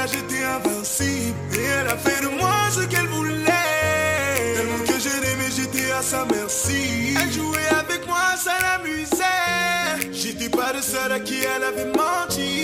là j'étais invincible. Et elle a fait de moi ce qu'elle voulait. Tellement que je l'aimais, j'étais à sa merci. Elle jouait avec moi, ça l'amusait. J'étais pas le seul à qui elle avait menti.